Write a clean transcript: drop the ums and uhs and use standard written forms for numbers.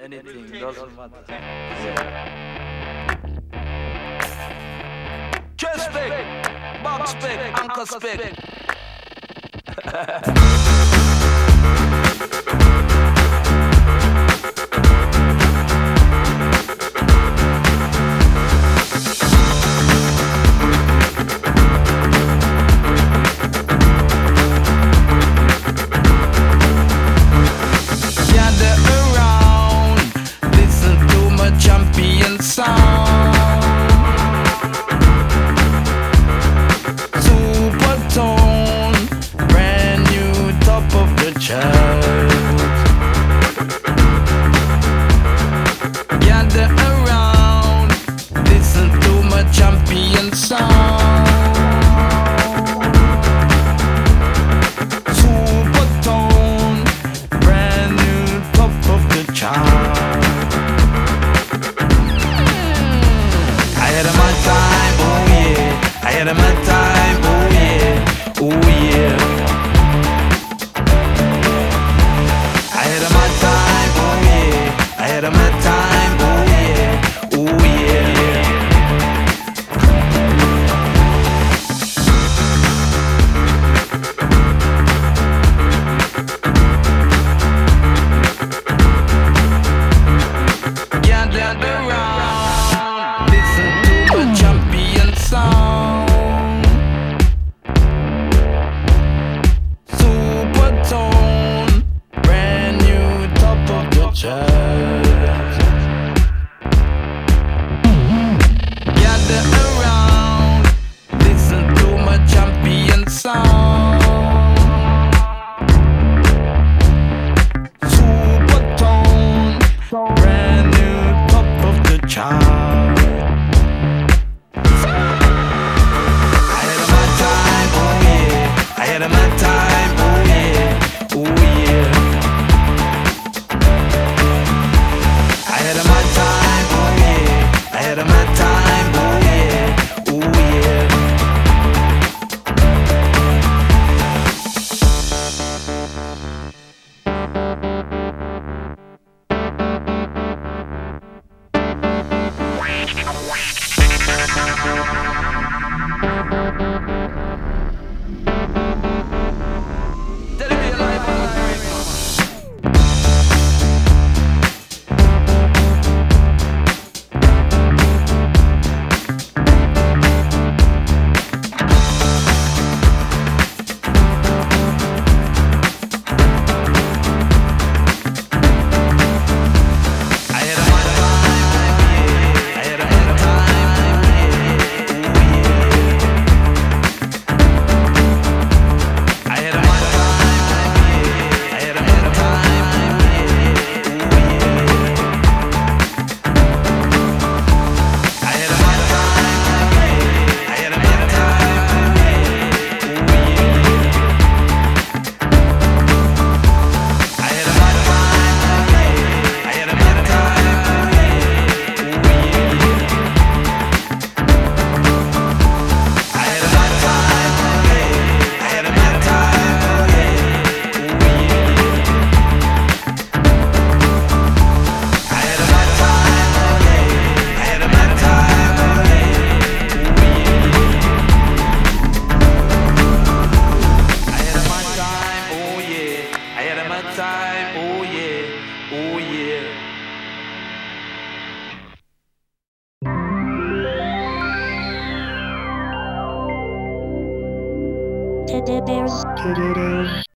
anything doesn't matter. Chest spec, box spec, anchor spec. Champion sound, super tone, brand new top of the chart. Gather around, listen to my champion sound. Super tone, brand new top of the chart. I had a mad time, oh yeah, oh yeah. I had a mad time, oh yeah. I had a mad time, oh yeah, oh yeah. Gathered around, listen to my champion sound. Gather around, listen to my champion sound. Super tone, brand new top of the chart. I had a mad time, oh yeah. I had a mad time, oh yeah, oh yeah. I had a mad time, oh yeah. I had a mad time, oh yeah, oh yeah. Time, oh yeah, oh yeah. Teddy bears.